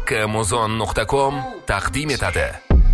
kmuzon.com taqdim etadi.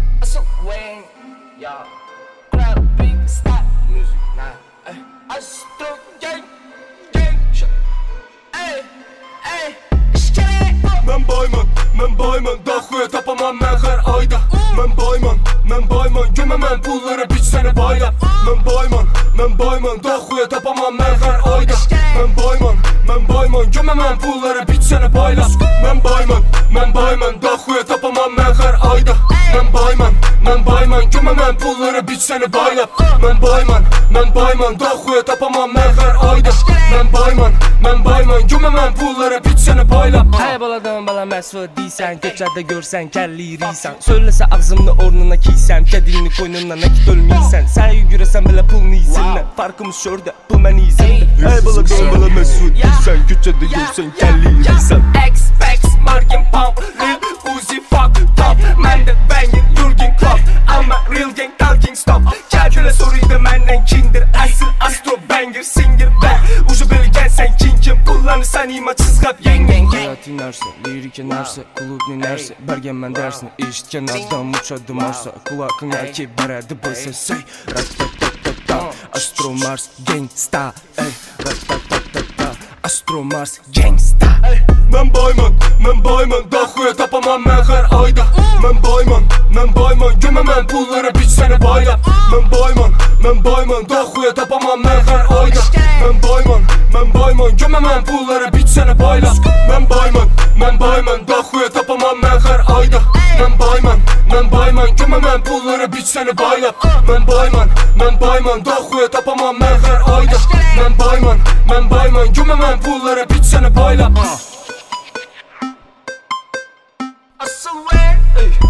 Men boyman, daxuya tapaman men her ayda. Men boyman, gömemem pulları biç seni baylap. Men boyman, daxuya tapaman men her ayda. Men boyman, gömemem pulları biç seni baylap. Men boyman, daxuya tapaman men her ayda. Men boyman, gömemem pulları biç seni baylap. Men boyman, daxuya tapaman men her ayda. Men boyman, gömemem pulları biç seni baylap. Hey baladan bala məsvı deysən, keçədə görsən, kəlliyirsən. Söyləsə ağzımda ornuna kiysəm, kədilini qoynuna nakit ölməysən. Sən yürəsən belə pulun izinlə, farkımız şördə, pul mən izində. Hey baladan bala məsvı deysən, keçədə görsən, kəlliyirsən. X, Margin Pump, Real Uzi, fuck, top. Mən də banger, Jurgen Klopp. Amma real gang, talking stop. Kəlkülə soruydu məndən kimdir, əsl astro banger, singer ben. Ucu bölgən sən kim, pullarını sən ima çizgap yengen. Hayat inerse, lirik inerse, kulüp inerse, bergen mən dərsini eşitken adam uçadı Mars'a. Kulakın erkeği bərədi bu ses, ey. Rat-tat-tat-tat-ta, Astro Mars Gangsta, ey. Rat-tat-tat-tat-ta, Astro Mars Gangsta. Men boyman, daxuya tapaman men her ayda. Men boyman, gömemem pulları biç seni baylap. Men boyman, daxuya tapaman men her ayda. Men boyman, gömemem pulları biç seni baylap. Men boyman, daxuya tapaman men her ayda. Men boyman, gömemem pulları biç seni baylap. Men boyman, daxuya tapaman men her ayda. Men boyman, gömemem pulları biç seni baylap. I swear,